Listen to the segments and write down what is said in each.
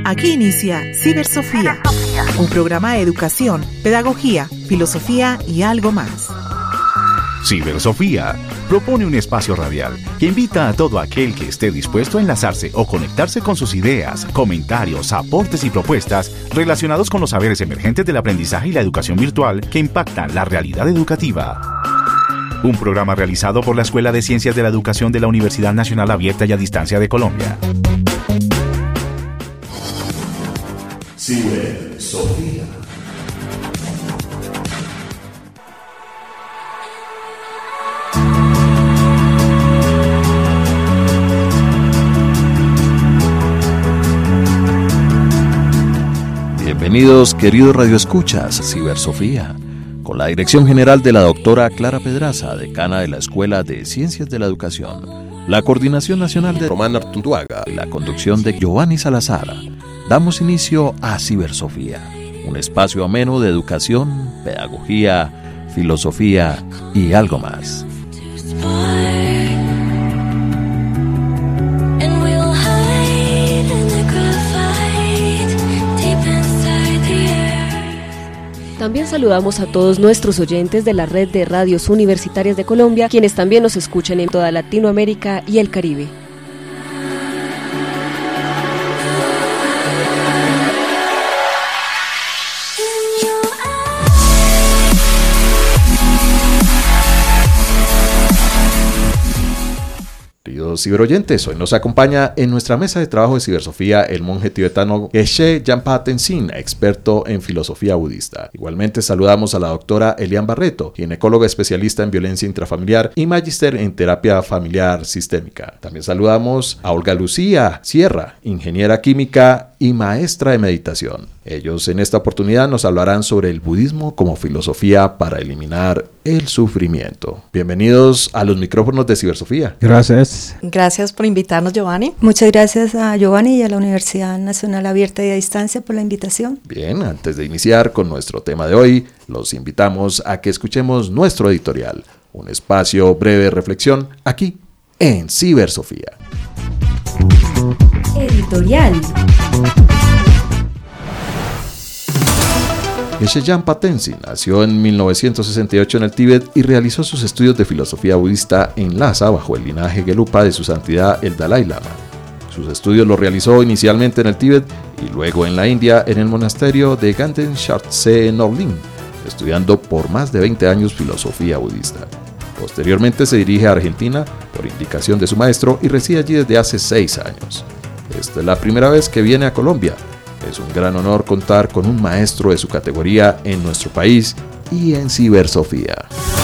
Aquí inicia Cibersofía, un programa de educación, pedagogía, filosofía y algo más. Cibersofía propone un espacio radial que invita a todo aquel que esté dispuesto a enlazarse o conectarse con sus ideas, comentarios, aportes y propuestas relacionados con los saberes emergentes del aprendizaje y la educación virtual que impactan la realidad educativa. Un programa realizado por la Escuela de Ciencias de la Educación de la Universidad Nacional Abierta y a Distancia de Colombia. Cibersofía. Bienvenidos, queridos radioescuchas, a Cibersofía, con la dirección general de la doctora Clara Pedraza, decana de la Escuela de Ciencias de la Educación, la coordinación nacional de Román Artunduaga y la conducción de Giovanni Salazar. Damos inicio a Cibersofía, un espacio ameno de educación, pedagogía, filosofía y algo más. También saludamos a todos nuestros oyentes de la red de radios universitarias de Colombia, quienes también nos escuchan en toda Latinoamérica y el Caribe. Ciberoyentes, hoy nos acompaña en nuestra mesa de trabajo de Cibersofía el monje tibetano Geshe Jampa Tenzin, experto en filosofía budista. Igualmente saludamos a la doctora Elian Barreto, ginecóloga especialista en violencia intrafamiliar y magíster en terapia familiar sistémica. También saludamos a Olga Lucía Sierra, ingeniera química y maestra de meditación. Ellos en esta oportunidad nos hablarán sobre el budismo como filosofía para eliminar el sufrimiento. Bienvenidos a los micrófonos de Cibersofía. Gracias. Gracias por invitarnos, Giovanni. Muchas gracias a Giovanni y a la Universidad Nacional Abierta y a Distancia por la invitación. Bien, antes de iniciar con nuestro tema de hoy, los invitamos a que escuchemos nuestro editorial, un espacio breve de reflexión aquí en Cibersofía. Editorial. Geshe Jampa Tenzin nació en 1968 en el Tíbet y realizó sus estudios de filosofía budista en Lhasa bajo el linaje Gelupa de su santidad el Dalai Lama. Sus estudios los realizó inicialmente en el Tíbet y luego en la India en el monasterio de Ganden Shartse en Orlin, estudiando por más de 20 años filosofía budista. Posteriormente se dirige a Argentina por indicación de su maestro y reside allí desde hace 6 años. Esta es la primera vez que viene a Colombia. Es un gran honor contar con un maestro de su categoría en nuestro país y en Cibersofía.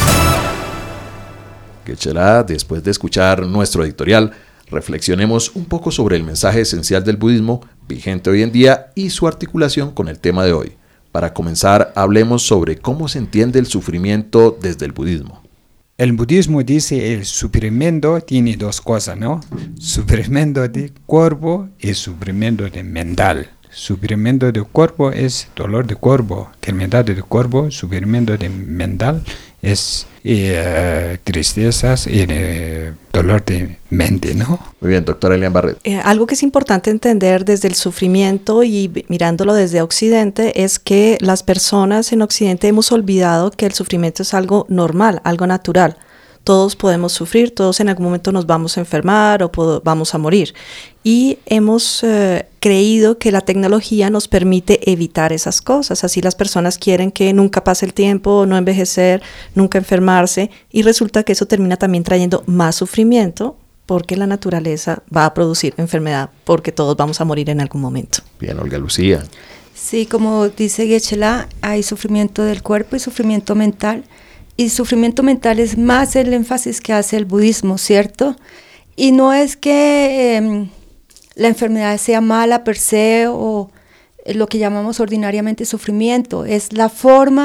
Geshe-la, después de escuchar nuestro editorial, reflexionemos un poco sobre el mensaje esencial del budismo vigente hoy en día y su articulación con el tema de hoy. Para comenzar, hablemos sobre cómo se entiende el sufrimiento desde el budismo. El budismo dice el sufrimiento tiene dos cosas, ¿no? Sufrimiento de cuerpo y sufrimiento de mental. Sufrimiento del cuerpo es dolor de cuerpo, enfermedad del cuerpo. Sufrimiento de mental es tristezas y dolor de mente, ¿no? Muy bien, doctora Elian Barreto. Algo que es importante entender desde el sufrimiento y mirándolo desde Occidente es que las personas en Occidente hemos olvidado que el sufrimiento es algo normal, algo natural. Todos podemos sufrir, todos en algún momento nos vamos a enfermar o vamos a morir. Y hemos creído que la tecnología nos permite evitar esas cosas. Así las personas quieren que nunca pase el tiempo, no envejecer, nunca enfermarse. Y resulta que eso termina también trayendo más sufrimiento porque la naturaleza va a producir enfermedad, porque todos vamos a morir en algún momento. Bien, Olga Lucía. Sí, como dice Geshe-la, hay sufrimiento del cuerpo y sufrimiento mental. Y sufrimiento mental es más el énfasis que hace el budismo, ¿cierto? Y no es que la enfermedad sea mala per se o lo que llamamos ordinariamente sufrimiento, es la forma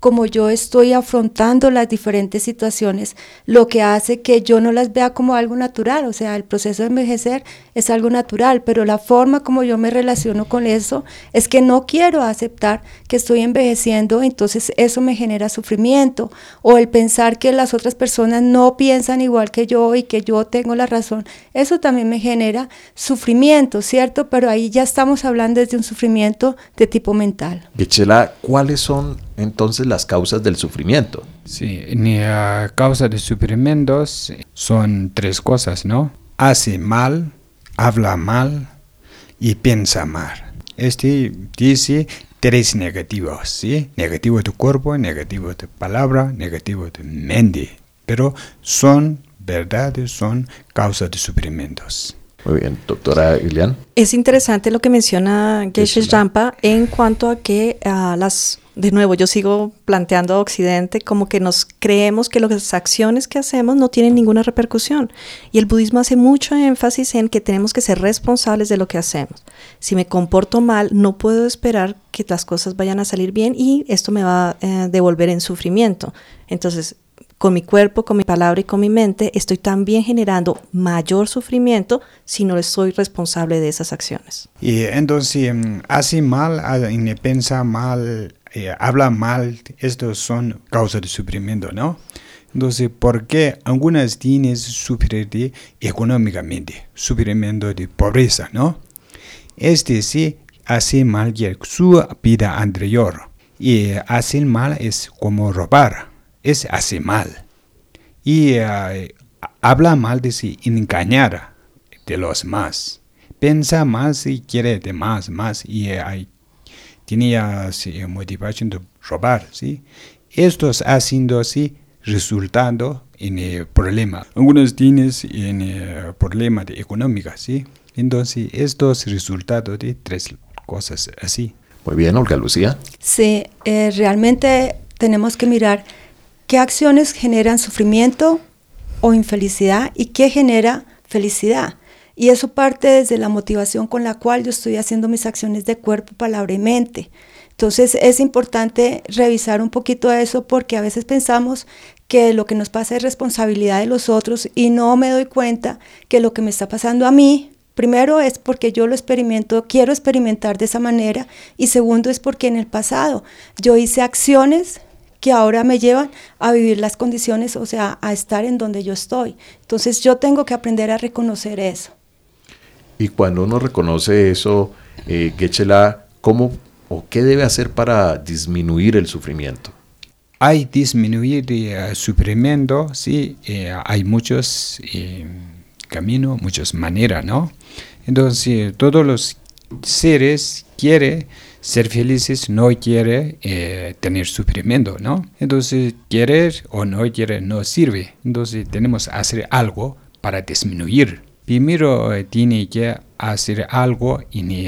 como yo estoy afrontando las diferentes situaciones, lo que hace que yo no las vea como algo natural. O sea, el proceso de envejecer es algo natural, pero la forma como yo me relaciono con eso es que no quiero aceptar que estoy envejeciendo, entonces eso me genera sufrimiento, o el pensar que las otras personas no piensan igual que yo y que yo tengo la razón, eso también me genera sufrimiento, ¿cierto? Pero ahí ya estamos hablando desde un sufrimiento de tipo mental. Getchela, ¿cuáles son entonces las causas del sufrimiento? Sí, causas de sufrimientos son 3 cosas, ¿no? Hace mal, habla mal y piensa mal. Dice 3 negativos, ¿sí? Negativo de cuerpo, negativo de palabra, negativo de mente. Pero son verdades, son causas de sufrimientos. Muy bien, doctora Ilian. Es interesante lo que menciona Geshe Jampa en cuanto a que de nuevo, yo sigo planteando a Occidente como que nos creemos que las acciones que hacemos no tienen ninguna repercusión. Y el budismo hace mucho énfasis en que tenemos que ser responsables de lo que hacemos. Si me comporto mal, no puedo esperar que las cosas vayan a salir bien y esto me va a devolver en sufrimiento. Entonces, con mi cuerpo, con mi palabra y con mi mente, estoy también generando mayor sufrimiento si no soy responsable de esas acciones. Y entonces, hace mal, piensa mal, habla mal, estos son causas de sufrimiento, ¿no? Entonces, ¿por qué algunas tienen sufrir económicamente, sufrimiento de pobreza, ¿no? Sí hace mal su vida anterior, y hacer mal es como robar. Hace mal y habla mal de sí, engañar de los más, piensa más y quiere de más y tenía motivación de robar, ¿sí? Estos haciendo así resultando en el problema. Algunos tienen problema de económica, ¿sí? Entonces estos resultados de 3 cosas así. Muy bien, Olga Lucía. Sí, realmente tenemos que mirar qué acciones generan sufrimiento o infelicidad y qué genera felicidad. Y eso parte desde la motivación con la cual yo estoy haciendo mis acciones de cuerpo, palabra y mente. Entonces es importante revisar un poquito eso porque a veces pensamos que lo que nos pasa es responsabilidad de los otros y no me doy cuenta que lo que me está pasando a mí, primero es porque yo lo experimento, quiero experimentar de esa manera, y segundo es porque en el pasado yo hice acciones que ahora me llevan a vivir las condiciones, o sea, a estar en donde yo estoy. Entonces yo tengo que aprender a reconocer eso. Y cuando uno reconoce eso, Getchela, ¿cómo o qué debe hacer para disminuir el sufrimiento? Hay disminuir el sufrimiento, sí, hay muchos caminos, muchas maneras, ¿no? Entonces todos los seres quieren ser felices, no quiere tener sufrimiento, ¿no? Entonces, querer o no querer no sirve. Entonces, tenemos que hacer algo para disminuir. Primero, tiene que hacer algo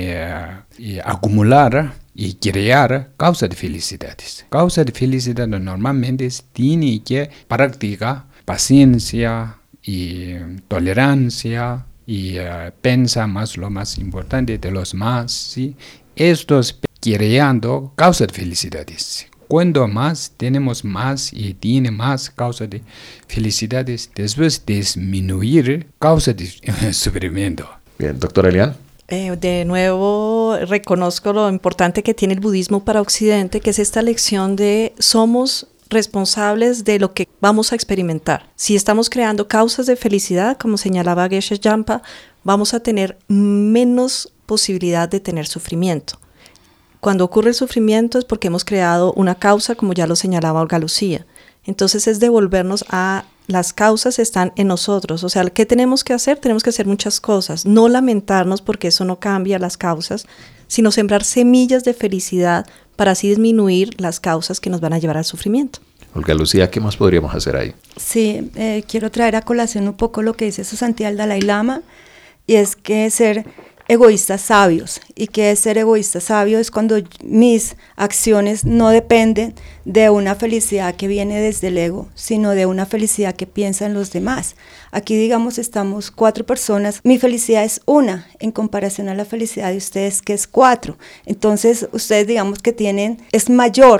y acumular y crear causas de felicidades. Causas de felicidad normalmente tiene que practicar paciencia y tolerancia y pensar más lo más importante de los más, ¿sí? Estos creando causas de felicidades. Cuando más tenemos más y tiene más causas de felicidades, después disminuir causas de sufrimiento. Bien, doctora Elian. De nuevo reconozco lo importante que tiene el budismo para Occidente, que es esta lección de somos responsables de lo que vamos a experimentar. Si estamos creando causas de felicidad, como señalaba Geshe Jampa, vamos a tener menos posibilidad de tener sufrimiento. Cuando ocurre el sufrimiento es porque hemos creado una causa, como ya lo señalaba Olga Lucía. Entonces es devolvernos a las causas están en nosotros. O sea, ¿qué tenemos que hacer? Tenemos que hacer muchas cosas. No lamentarnos porque eso no cambia las causas, sino sembrar semillas de felicidad para así disminuir las causas que nos van a llevar al sufrimiento. Olga Lucía, ¿qué más podríamos hacer ahí? Sí, quiero traer a colación un poco lo que dice su santidad el Dalai Lama, y es que ser egoístas sabios, y que ser egoísta sabio es cuando mis acciones no dependen de una felicidad que viene desde el ego, sino de una felicidad que piensa en los demás. Aquí, digamos, estamos 4 personas, mi felicidad es 1 en comparación a la felicidad de ustedes, que es 4. Entonces ustedes, digamos, que es mayor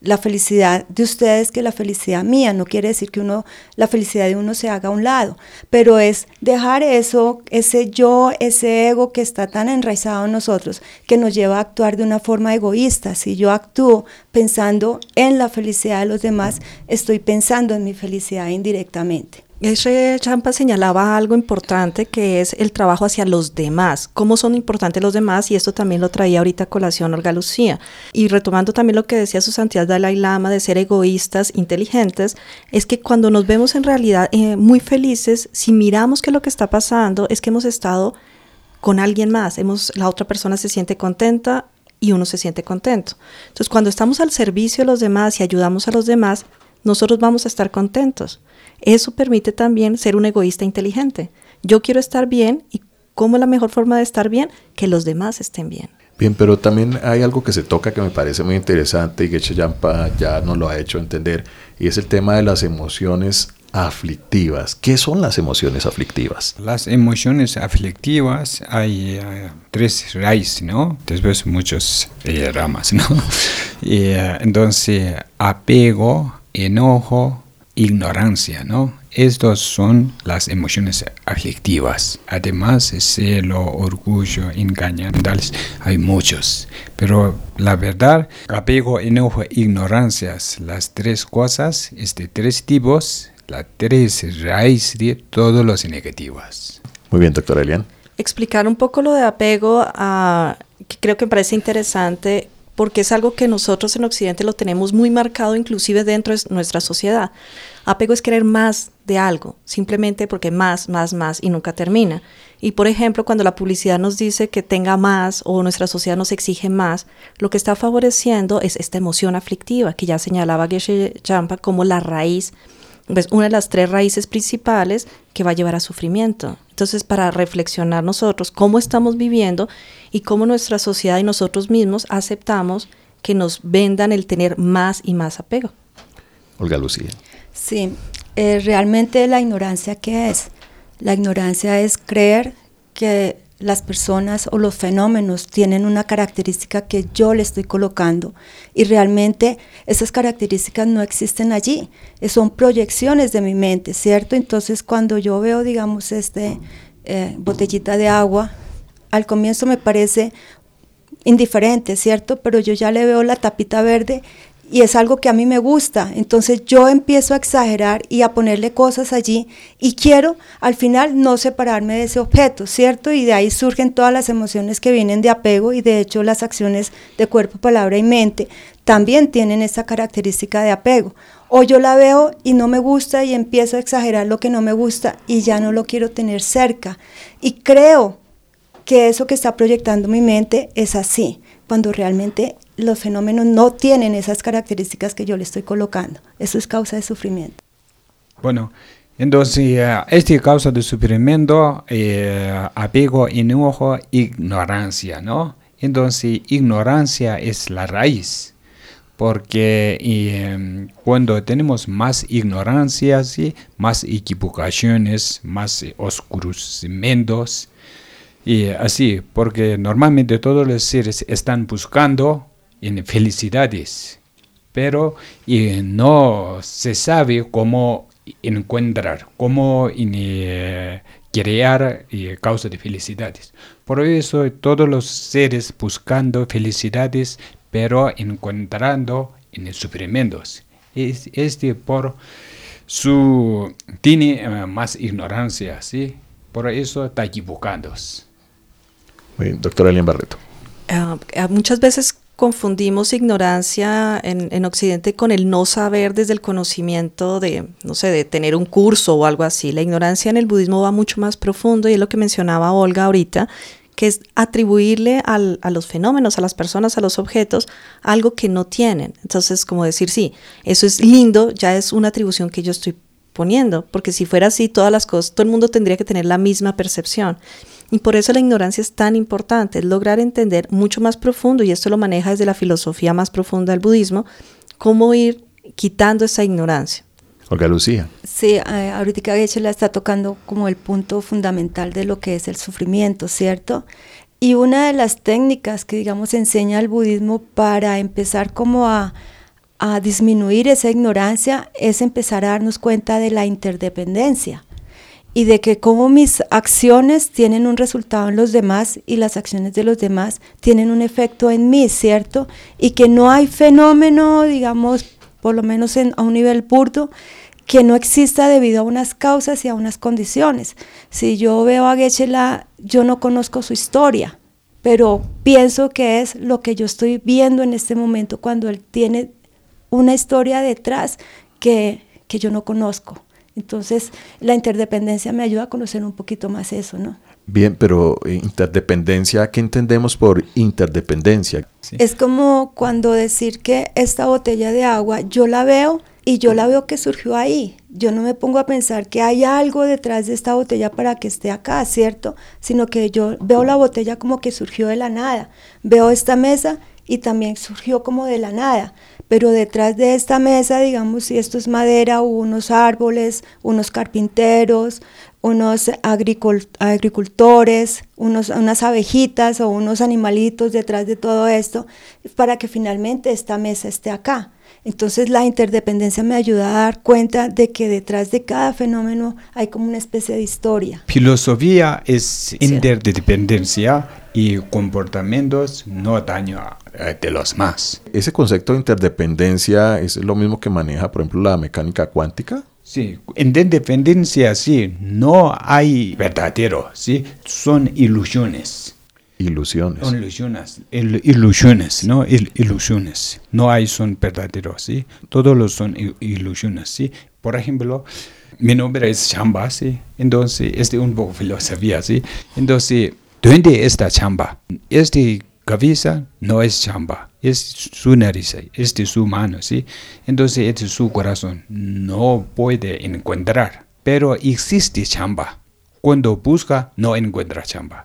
la felicidad de ustedes que la felicidad mía. No quiere decir que la felicidad de uno se haga a un lado, pero es dejar eso, ese yo, ese ego que está tan enraizado en nosotros, que nos lleva a actuar de una forma egoísta. Si yo actúo pensando en la felicidad de los demás, estoy pensando en mi felicidad indirectamente. Geshe Champa señalaba algo importante, que es el trabajo hacia los demás, cómo son importantes los demás, y esto también lo traía ahorita a colación Olga Lucía. Y retomando también lo que decía su santidad Dalai Lama de ser egoístas, inteligentes, es que cuando nos vemos en realidad muy felices, si miramos que lo que está pasando es que hemos estado con alguien más, la otra persona se siente contenta y uno se siente contento. Entonces, cuando estamos al servicio de los demás y ayudamos a los demás, nosotros vamos a estar contentos. Eso permite también ser un egoísta inteligente. Yo quiero estar bien, y ¿cómo es la mejor forma de estar bien? Que los demás estén bien. Bien, pero también hay algo que se toca que me parece muy interesante y Geshe Champa ya nos lo ha hecho entender, y es el tema de las emociones aflictivas. ¿Qué son las emociones aflictivas? Las emociones aflictivas hay 3 raíces, ¿no? Después muchas ramas, ¿no? Entonces, apego, enojo, ignorancia, ¿no? Estos son las emociones aflictivas. Además, celo, orgullo, engaños, hay muchos. Pero la verdad, apego, enojo, ignorancias, las 3 cosas, 3 tipos, las 3 raíces de todos los negativos. Muy bien, doctora Elian. Explicar un poco lo de apego, que creo que me parece interesante, porque es algo que nosotros en Occidente lo tenemos muy marcado, inclusive dentro de nuestra sociedad. Apego es querer más de algo, simplemente porque más, y nunca termina. Y por ejemplo, cuando la publicidad nos dice que tenga más, o nuestra sociedad nos exige más, lo que está favoreciendo es esta emoción aflictiva, que ya señalaba Geshe Champa como la raíz, pues una de las 3 raíces principales que va a llevar a sufrimiento. Entonces, para reflexionar nosotros cómo estamos viviendo y cómo nuestra sociedad y nosotros mismos aceptamos que nos vendan el tener más y más apego. Olga Lucía. Sí, realmente la ignorancia, ¿qué es? La ignorancia es creer que las personas o los fenómenos tienen una característica que yo le estoy colocando, y realmente esas características no existen allí, son proyecciones de mi mente, ¿cierto? Entonces, cuando yo veo, digamos, botellita de agua, al comienzo me parece indiferente, ¿cierto? Pero yo ya le veo la tapita verde y es algo que a mí me gusta, entonces yo empiezo a exagerar y a ponerle cosas allí, y quiero al final no separarme de ese objeto, ¿cierto? Y de ahí surgen todas las emociones que vienen de apego, y de hecho las acciones de cuerpo, palabra y mente también tienen esa característica de apego. O yo la veo y no me gusta y empiezo a exagerar lo que no me gusta y ya no lo quiero tener cerca, y creo que eso que está proyectando mi mente es así, cuando realmente los fenómenos no tienen esas características que yo le estoy colocando. Eso es causa de sufrimiento. Bueno, entonces, causa de sufrimiento, apego, enojo, ignorancia, ¿no? Entonces, ignorancia es la raíz, porque cuando tenemos más ignorancia, ¿sí?, más equivocaciones, más oscurecimientos, y así, porque normalmente todos los seres están buscando en felicidades, pero no se sabe cómo encontrar, cómo crear causa de felicidades. Por eso todos los seres buscando felicidades, pero encontrando en sufrimientos. Por tiene más ignorancia, ¿sí? Por eso está equivocados. Doctora Elian Barreto. Muchas veces confundimos ignorancia en Occidente con el no saber desde el conocimiento de, no sé, de tener un curso o algo así. La ignorancia en el budismo va mucho más profundo, y es lo que mencionaba Olga ahorita, que es atribuirle a los fenómenos, a las personas, a los objetos, algo que no tienen. Entonces, como decir, sí, eso es lindo, ya es una atribución que yo estoy poniendo, porque si fuera así, todas las cosas, todo el mundo tendría que tener la misma percepción. Y por eso la ignorancia es tan importante, es lograr entender mucho más profundo, y esto lo maneja desde la filosofía más profunda del budismo, cómo ir quitando esa ignorancia. Olga Lucía. Sí, ahorita Geshe la está tocando como el punto fundamental de lo que es el sufrimiento, ¿cierto? Y una de las técnicas que, digamos, enseña el budismo para empezar como a a disminuir esa ignorancia es empezar a darnos cuenta de la interdependencia y de que cómo mis acciones tienen un resultado en los demás y las acciones de los demás tienen un efecto en mí, ¿cierto? Y que no hay fenómeno, digamos, por lo menos a un nivel burdo, que no exista debido a unas causas y a unas condiciones. Si yo veo a Geshe-la, yo no conozco su historia, pero pienso que es lo que yo estoy viendo en este momento cuando él tiene una historia detrás que yo no conozco. Entonces, la interdependencia me ayuda a conocer un poquito más eso, ¿no? Bien, pero interdependencia, ¿qué entendemos por interdependencia? Sí. Es como cuando decir que esta botella de agua, yo la veo y yo la veo que surgió ahí. Yo no me pongo a pensar que hay algo detrás de esta botella para que esté acá, ¿cierto? Sino que yo veo la botella como que surgió de la nada. Veo esta mesa y también surgió como de la nada. Pero detrás de esta mesa, digamos, si esto es madera, hubo unos árboles, unos carpinteros, unos agricultores, unas abejitas o unos animalitos detrás de todo esto, para que finalmente esta mesa esté acá. Entonces la interdependencia me ayuda a dar cuenta de que detrás de cada fenómeno hay como una especie de historia. Filosofía es interdependencia y comportamientos no daño de los más. ¿Ese concepto de interdependencia es lo mismo que maneja, por ejemplo, la mecánica cuántica? Sí, interdependencia sí, no hay verdadero, sí, son ilusiones. Ilusiones. Son ilusiones, ¿no? Ilusiones. No hay son verdaderos, ¿sí? Todos los son ilusiones, ¿sí? Por ejemplo, mi nombre es Chamba, ¿sí? Entonces, es un poco filosofía, ¿sí? Entonces, ¿dónde está Chamba? Cabeza no es Chamba, es su nariz, es de su mano, ¿sí? Entonces, es su corazón. No puede encontrar, pero existe Chamba. Cuando busca, no encuentra Chamba.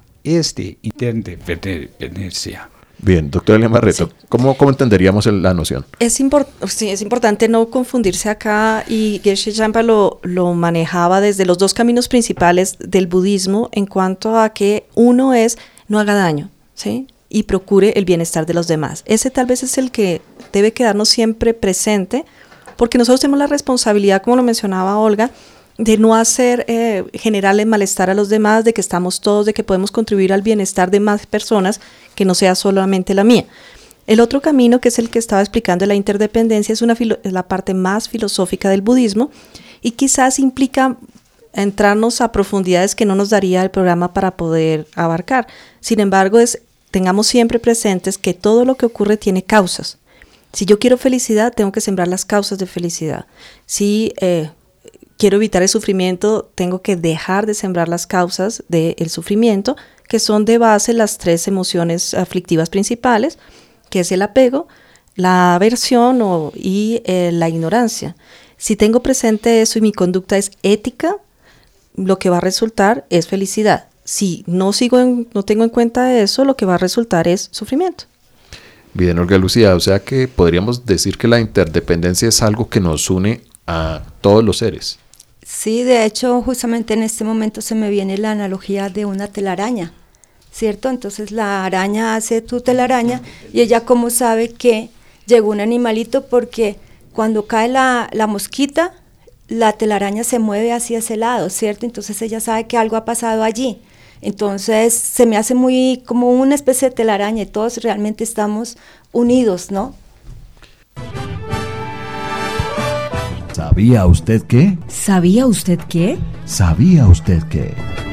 Interdependencia. Bien, doctora Elian Barreto, sí. ¿Cómo entenderíamos la noción? Es importante no confundirse acá, y Geshe Jampa lo manejaba desde los dos caminos principales del budismo en cuanto a que uno es no haga daño, ¿sí? Y procure el bienestar de los demás. Ese tal vez es el que debe quedarnos siempre presente, porque nosotros tenemos la responsabilidad, como lo mencionaba Olga, de no hacer generarle malestar a los demás, de que estamos todos, de que podemos contribuir al bienestar de más personas, que no sea solamente la mía. El otro camino, que es el que estaba explicando, la interdependencia, es la parte más filosófica del budismo, y quizás implica entrarnos a profundidades que no nos daría el programa para poder abarcar. Sin embargo, tengamos siempre presentes que todo lo que ocurre tiene causas. Si yo quiero felicidad, tengo que sembrar las causas de felicidad. Si quiero evitar el sufrimiento, tengo que dejar de sembrar las causas del sufrimiento, que son de base las 3 emociones aflictivas principales, que es el apego, la aversión y la ignorancia. Si tengo presente eso y mi conducta es ética, lo que va a resultar es felicidad. Si no tengo en cuenta eso, lo que va a resultar es sufrimiento. Bien, Olga Lucía, o sea que podríamos decir que la interdependencia es algo que nos une a todos los seres. Sí, de hecho, justamente en este momento se me viene la analogía de una telaraña, ¿cierto? Entonces la araña hace tu telaraña y ella como sabe que llegó un animalito, porque cuando cae la mosquita, la telaraña se mueve hacia ese lado, ¿cierto? Entonces ella sabe que algo ha pasado allí. Entonces se me hace muy como una especie de telaraña y todos realmente estamos unidos, ¿no? ¿Sabía usted qué? ¿Sabía usted qué? ¿Sabía usted qué?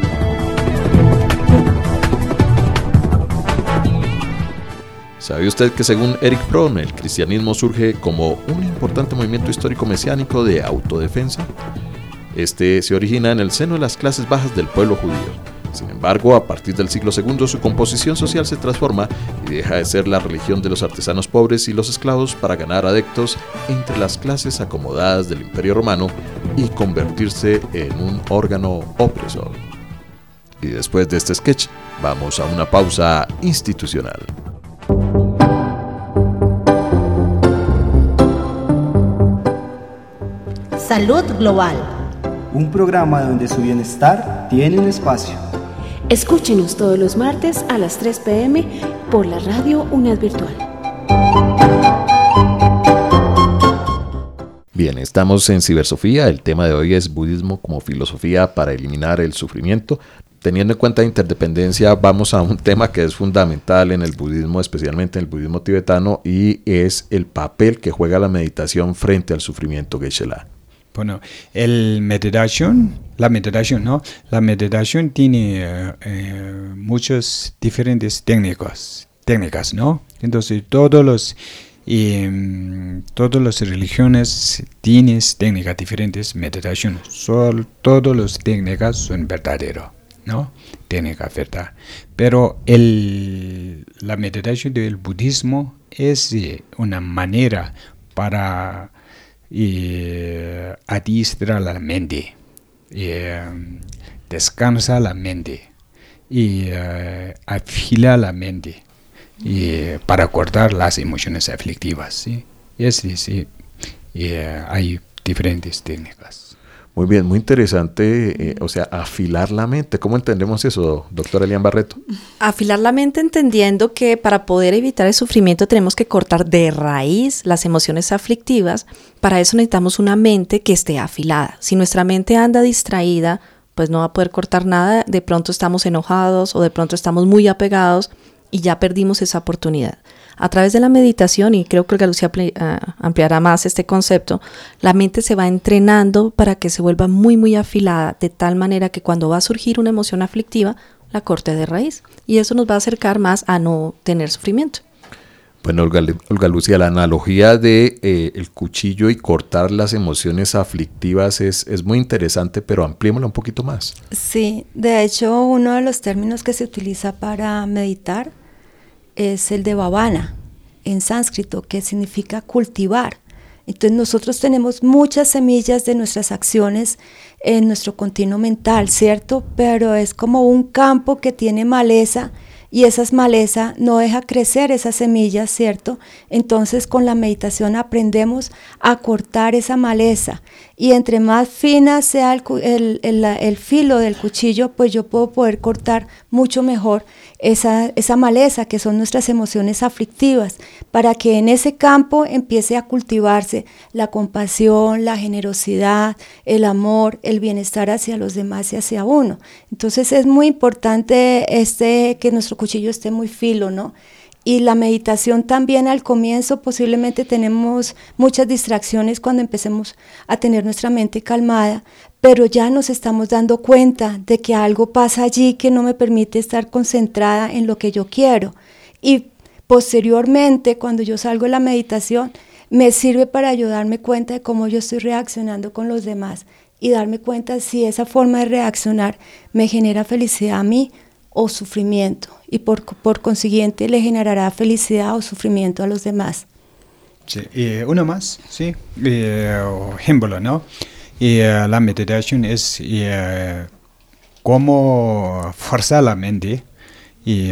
¿Sabe usted que según Eric Fromm, el cristianismo surge como un importante movimiento histórico mesiánico de autodefensa? Este se origina en el seno de las clases bajas del pueblo judío. Sin embargo, a partir del siglo II, su composición social se transforma y deja de ser la religión de los artesanos pobres y los esclavos para ganar adeptos entre las clases acomodadas del Imperio Romano y convertirse en un órgano opresor. Y después de este sketch, vamos a una pausa institucional. Salud Global. Un programa donde su bienestar tiene un espacio. Escúchenos todos los martes a las 3 p.m. por la radio UNED Virtual. Bien, estamos en Cibersofía. El tema de hoy es budismo como filosofía para eliminar el sufrimiento. Teniendo en cuenta la interdependencia, vamos a un tema que es fundamental en el budismo, especialmente en el budismo tibetano, y es el papel que juega la meditación frente al sufrimiento, Geshe-la. Bueno, la meditación, ¿no? La meditación tiene muchas diferentes técnicas, ¿no? Entonces, todas las religiones tienen técnicas diferentes, meditación. Todas las técnicas son verdaderas, ¿no? Técnica verdad. Pero la meditación del budismo es una manera para adiestrar la mente, descansa la mente y afilar la mente para cortar las emociones aflictivas, ¿sí? Hay diferentes técnicas. Muy bien, muy interesante, o sea, afilar la mente. ¿Cómo entendemos eso, doctora Elian Barreto? Afilar la mente entendiendo que para poder evitar el sufrimiento tenemos que cortar de raíz las emociones aflictivas. Para eso necesitamos una mente que esté afilada. Si nuestra mente anda distraída, pues no va a poder cortar nada. De pronto estamos enojados o de pronto estamos muy apegados y ya perdimos esa oportunidad. A través de la meditación, y creo que Olga Lucía ampliará más este concepto, la mente se va entrenando para que se vuelva muy, muy afilada, de tal manera que cuando va a surgir una emoción aflictiva, la corte de raíz. Y eso nos va a acercar más a no tener sufrimiento. Bueno, Olga Lucía, la analogía de el cuchillo y cortar las emociones aflictivas es muy interesante, pero ampliémosla un poquito más. Sí, de hecho, uno de los términos que se utiliza para meditar es el de bhavana, en sánscrito, que significa cultivar. Entonces nosotros tenemos muchas semillas de nuestras acciones en nuestro continuo mental, ¿cierto? Pero es como un campo que tiene maleza y esa maleza no deja crecer esas semillas, ¿cierto? Entonces con la meditación aprendemos a cortar esa maleza y entre más fina sea el filo del cuchillo, pues yo puedo poder cortar mucho mejor esa maleza que son nuestras emociones aflictivas, para que en ese campo empiece a cultivarse la compasión, la generosidad, el amor, el bienestar hacia los demás y hacia uno. Entonces es muy importante que nuestro cuchillo esté muy filo, ¿no? Y la meditación también al comienzo posiblemente tenemos muchas distracciones cuando empecemos a tener nuestra mente calmada, pero ya nos estamos dando cuenta de que algo pasa allí que no me permite estar concentrada en lo que yo quiero. Y posteriormente, cuando yo salgo de la meditación, me sirve para ayudarme cuenta de cómo yo estoy reaccionando con los demás y darme cuenta si esa forma de reaccionar me genera felicidad a mí o sufrimiento, y por consiguiente le generará felicidad o sufrimiento a los demás. Sí, uno más, sí, ejemplo, ¿no? La meditación es cómo forzar la mente, y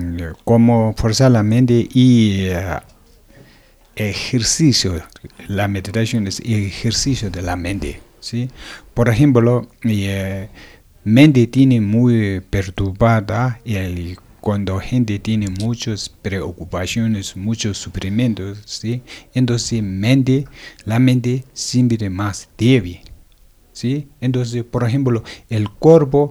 ejercicio. La meditación es ejercicio de la mente, ¿sí? Por ejemplo, mente tiene muy perturbada y cuando gente tiene muchas preocupaciones, muchos sufrimientos, ¿sí? Entonces la mente siempre más débil, ¿sí? Entonces, por ejemplo, el cuerpo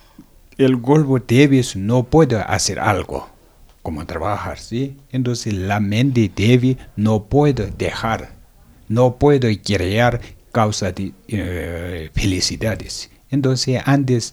débil no puede hacer algo como trabajar, ¿sí? Entonces la mente débil no puede crear causa de felicidades. Entonces antes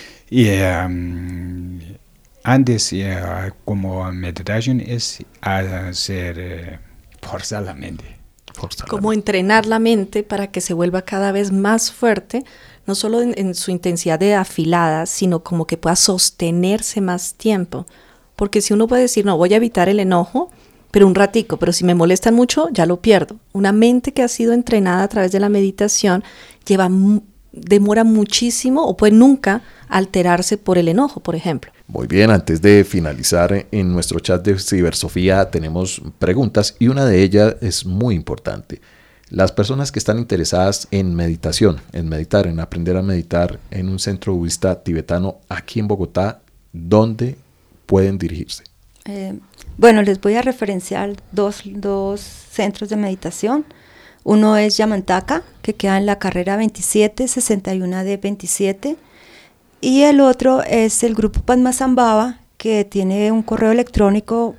como meditación es hacer forzar la mente. Como entrenar la mente para que se vuelva cada vez más fuerte, no solo en su intensidad de afilada, sino como que pueda sostenerse más tiempo. Porque si uno puede decir, no, voy a evitar el enojo, pero un ratico, pero si me molestan mucho, ya lo pierdo. Una mente que ha sido entrenada a través de la meditación demora muchísimo o puede nunca alterarse por el enojo, por ejemplo. Muy bien, antes de finalizar, en nuestro chat de Cibersofía tenemos preguntas y una de ellas es muy importante. Las personas que están interesadas en meditación, en aprender a meditar en un centro budista tibetano aquí en Bogotá, ¿dónde pueden dirigirse? Bueno, les voy a referenciar dos centros de meditación. Uno es Yamantaka, que queda en la carrera 27, 61D27. Y el otro es el grupo Padmasambhava, que tiene un correo electrónico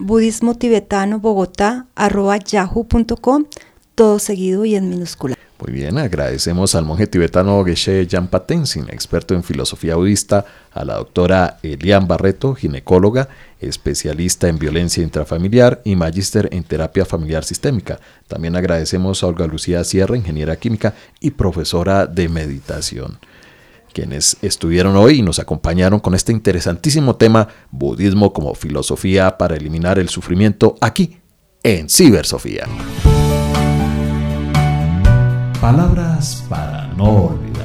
budismotibetano.bogotá@yahoo.com, todo seguido y en minúscula. Muy bien, agradecemos al monje tibetano Geshe Jampa Tenzin, experto en filosofía budista, a la doctora Elian Barreto, ginecóloga, especialista en violencia intrafamiliar y magíster en terapia familiar sistémica. También agradecemos a Olga Lucía Sierra, ingeniera química y profesora de meditación, quienes estuvieron hoy y nos acompañaron con este interesantísimo tema, budismo como filosofía para eliminar el sufrimiento, aquí en Cibersofía. Palabras para no olvidar.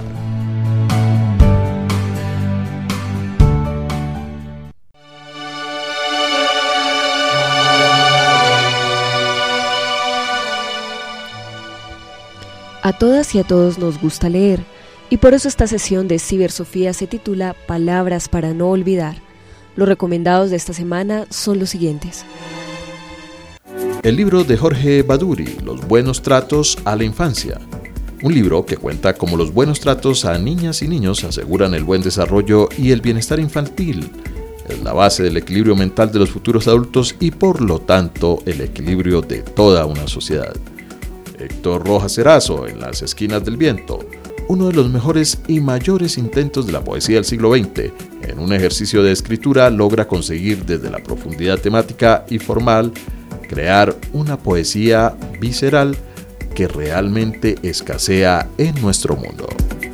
A todas y a todos nos gusta leer, y por eso esta sesión de Cibersofía se titula Palabras para no olvidar. Los recomendados de esta semana son los siguientes. El libro de Jorge Baduri, Los buenos tratos a la infancia. Un libro que cuenta cómo los buenos tratos a niñas y niños aseguran el buen desarrollo y el bienestar infantil. Es la base del equilibrio mental de los futuros adultos y por lo tanto el equilibrio de toda una sociedad. Héctor Rojas Erazo, En las esquinas del viento. Uno de los mejores y mayores intentos de la poesía del siglo XX. En un ejercicio de escritura logra conseguir desde la profundidad temática y formal crear una poesía visceral que realmente escasea en nuestro mundo.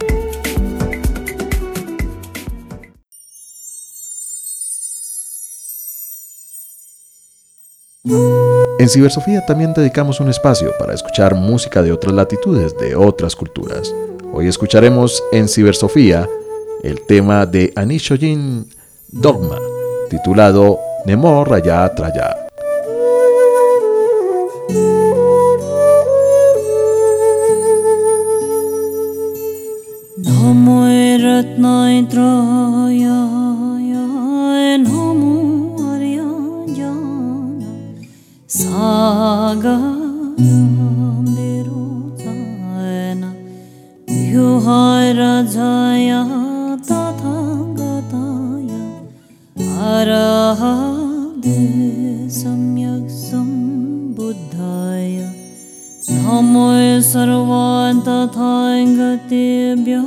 En Cibersofía también dedicamos un espacio para escuchar música de otras latitudes, de otras culturas. Hoy escucharemos en Cibersofía el tema de Anishojin Dogma, titulado Nemo Raya Traya. Namo Ratna Traya Namo Arya Jana Sagaram Birutana Yuhai Rajaya Tathagataya Arahade Samyak Sambuddhaya Namo Sarvanta Thaingatebhya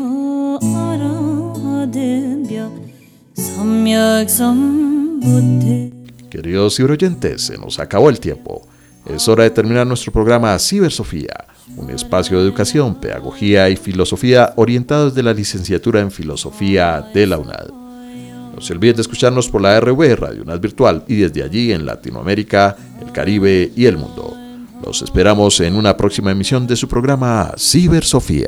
Arahadebhya Samyak Sambuddhe. Queridos ciberoyentes, se nos acabó el tiempo. Es hora de terminar nuestro programa Cibersofía, un espacio de educación, pedagogía y filosofía orientados de la licenciatura en Filosofía de la UNAD. No se olviden de escucharnos por la RV, Radio UNAD Virtual, y desde allí en Latinoamérica, el Caribe y el mundo. Los esperamos en una próxima emisión de su programa Cibersofía.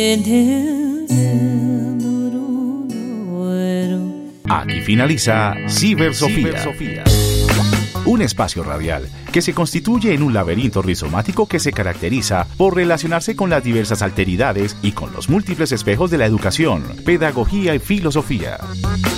Aquí finaliza Cibersofía. Un espacio radial que se constituye en un laberinto rizomático que se caracteriza por relacionarse con las diversas alteridades y con los múltiples espejos de la educación, pedagogía y filosofía.